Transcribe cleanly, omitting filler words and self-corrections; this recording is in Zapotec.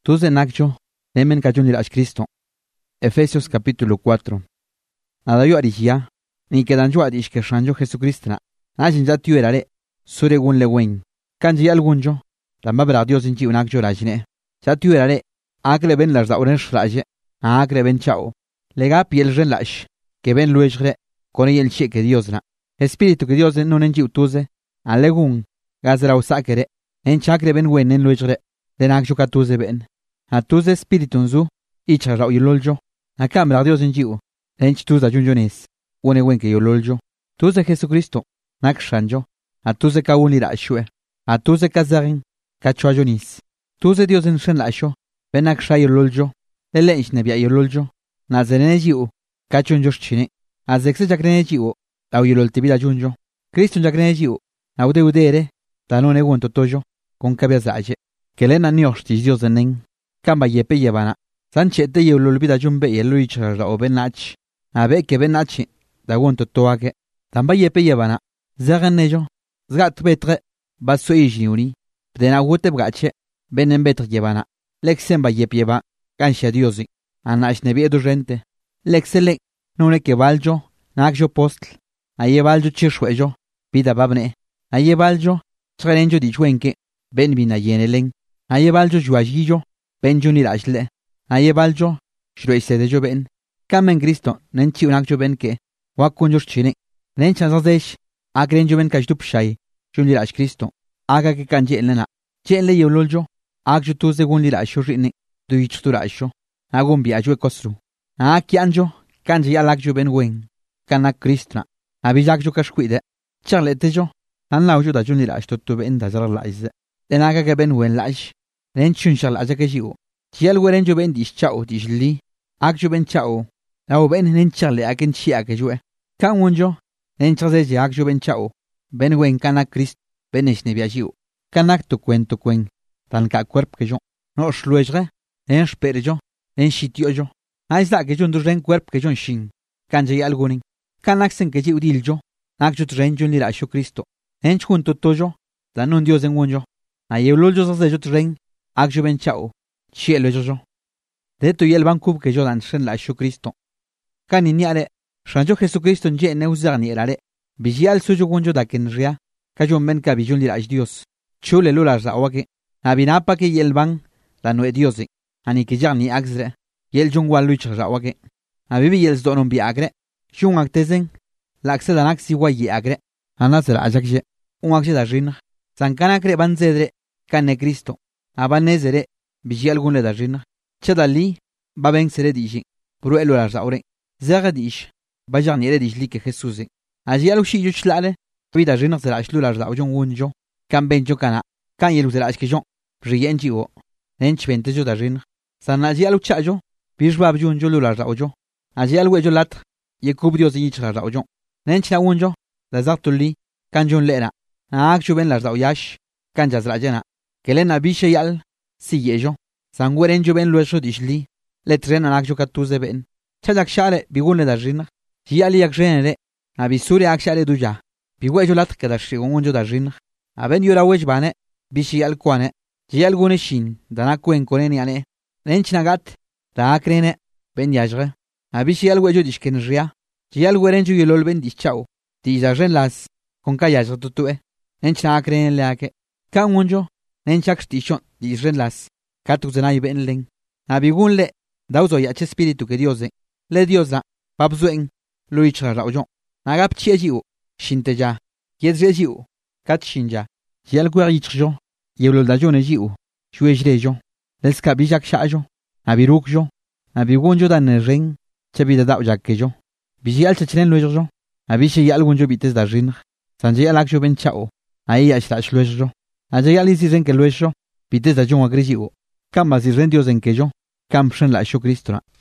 Tuze nakcho, nemen kachun lirash Cristo. Efesios capítulo 4. Adayo arishia, ni quedanjo adish que shanjo Jesucristo. Najin ya tuerare, suregun lewen. Kanji algunjo, la mabra Dios inchi unakjo rajine. Ya tuerare, akle ben las dauresh raje, akle ben chao. Lega piel relash, que ben luegre, con el che que Dios na. Espíritu que Dios no nenji utuze, alegun, gazra usakere, en chakre ben wen en luegre, de nakjo katuze ben. Atuze espíritu nzu, icha rao yololjo, a cámara Dios en jiu, ench tuza junjones, une wen que yololjo, tuze Jesucristo, nak shanjo, atuze ka unira shue, atuze kazarin, kachuajonis, tuze Dios en shen la sho, benak sha yololjo, lele ich nebia yololjo, nazerene jiu, kachunjosh chine, azexe jakrene jiu, au yololtibila junjo, Cristo jakrene jiu, aude udere, tanone wen totojo, con cabezaje, que lena nioshti Dios enen. Kamba yepe yebana, sanchete yololbida jumbe yeluichra la obenach, abe que benachi, da wonto toake, tamba yepe yebana, zaganello, zgat betre, baso ijniuni, pdena wote bgache, benen betre yebana, lexemba yep yeba, cansha diosi, anash nebie durente, lexele, nune que valjo, nakjo postl, aye valjo chirshwejo, pida babne, aye valjo, chrenjo dichwenke, ben bina yenelen, aye valjo juajillo, ben junir ashle, aye baljo, shruise de joben, kamen Cristo, nenchi unak joben ke, wakun josh chine, nenchan zazesh, agren joben kajdup shai, junir ash Cristo, aga ke kanje elena, chenle yololjo, agju tu segun lira shurine, du ichtura asho, agun biajwe kosru, akianjo, kanje yalak joben wen, kanak Kristna, abijak jo kashkuide, charletejo, an laujo da junir ash tutu ben da zaralaize, denaga ke ben wen laish, nenchun shal aja jiu. Chial weren jo ben dish chao dish li. Ak jo ben chao. Lao ben nenchale aken chia ke jue. Kan wonjo. Nenchaze ak jo ben chao. Ben wen kanak Christ. Ben esnebia jiu. Kanak tu cuen. Tan ka cuerp ke jo. No shluejre. En shper jo. En shitio jo. Aizda ke jo ndurren cuerp ke jo shin. Kanje algunin. Kanak sen ke jiu dil jo. Ak jo tren jo lira sho Cristo. En junto tojo. Tanun Dios en wonjo. Ayulol jo zaze jo tren. Ak jo ben chao. Chielo yo. De tu y el bancub que yo dan shen la shu Cristo. Kani niare. Shanjo Jesucristo nje neuzar ni erare. Vigial suyo gunjo da ken ria. Kajo men ka bijun li Dios. Chule lula za wake. Abinapa que y el ban. La no Diosi. Ani que ya ni axre. Y el jung waluich za wake. Abibi y el zdonon bi agre. Shung aktezen. La axedan axi wayi agre. Anazera ajakje. Un axeda rin. Sankana kre banzedre. Kane Cristo. Abanezere. Biji algun le darjina. Chadali, baben sere dishi. Puru elo la zaure. Zera dish. Bajan yere dish li que Jesusi. Aji alushi yuchlale. Vida rina zera ashlu la zaujon wunjo. Kan benjo kana. Kan yelu zera ashkijon. Rienji o. Nench bentejo darjina. San aji aluchajo. Bishbab junjo lu la zaujo. Aji alwejo lat. Yekub Dios yich la zaujon. Nench la wunjo. La zartuli. Kanjon lena. Aak ben la zauyash. Kanjaz la jena. Kelena bishe yal. Si yejo, sangweren jo ben luesho dishli, le tren anak jo katuze ben. Chajak shale bigun le darjina, hiali yak jenere, abisuri ak shale duja. Bigwe jo lat kada shigun jo darjina. Aben yura wej bane, bishi al kwane, hial gune shin, dana kwen konen yane. Nench nagat, da akrene, ben yajre. Abishi al wejo dishken ria, hial weren jo yolol ben dischao. Di yajren las, con kayajre tutue. Nench na akrene le ake. Kan wonjo, nenchak stishon. Israel las, katuzanay benlen. Abigunle, dauzo yache espíritu que Dios le Diosa, babzuen, luichra raujon. Agap chiejiu, shinteja, yedrejiu, katshinja, yelguerichjo, yeloldajon ejiu, shuejrejo, leskabijak shajo, abirukjo, abigunjo dan ren, chabida daujakejo. Bijial chachlen luejo, abishi yalgunjo bites da rin, sanje alakjo ben chao, ahí ashtash luejo, ajayalisi ren que luejo. Pites da John agresivo. Cambas y rendios en que yo. Cam shen la sho Cristo.